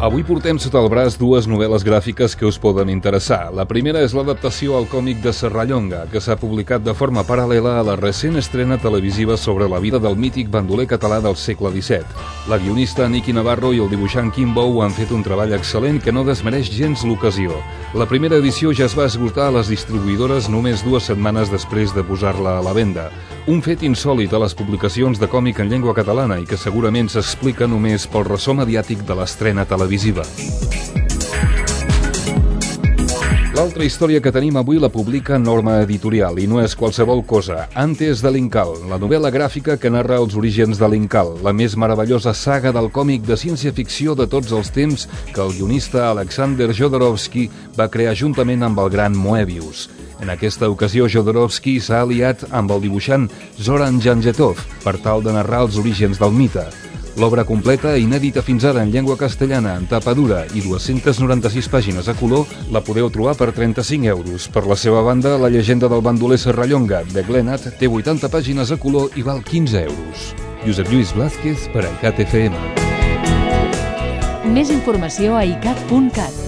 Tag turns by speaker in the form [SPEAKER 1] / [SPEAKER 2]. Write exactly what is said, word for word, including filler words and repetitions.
[SPEAKER 1] Avui portem sota el braç dues novel·les gràfiques que us poden interessar. La primera és l'adaptació al còmic de Serrallonga, que s'ha publicat de forma paral·lela a la recent estrena televisiva sobre la vida del mític bandoler català del segle disset. La guionista Niki Navarro i el dibuixant Kim Bou han fet un treball excel·lent que no desmereix gens l'ocasió. La primera edició ja es va esgotar a les distribuïdores només dues setmanes després de posar-la a la venda. Un fet insòlit a les publicacions de còmic en llengua catalana i que segurament s'explica només pel ressò mediàtic de l'estrena televisiva. L'altra història que tenim avui la publica Norma Editorial i no és qualsevol cosa. Antes de l'Incal, la novel·la gràfica que narra els orígens de l'Incal, la més meravellosa saga del còmic de ciència-ficció de tots els temps que el guionista Alexander Jodorowsky va crear juntament amb el gran Moebius. En aquesta ocasió, Jodorowsky s'ha aliat amb el dibuixant Zoran Janjetov per tal de narrar els orígens del mite. L'obra completa, inèdita fins ara en llengua castellana, en tapa dura i dues-centes noranta-sis pàgines a color, la podeu trobar per trenta-cinc euros. Per la seva banda, la llegenda del bandoler Serrallonga, de Glenat, té vuitanta pàgines a color i val quinze euros. Josep Lluís Blázquez per a I C A T F M.
[SPEAKER 2] Més informació a i cat punt cat.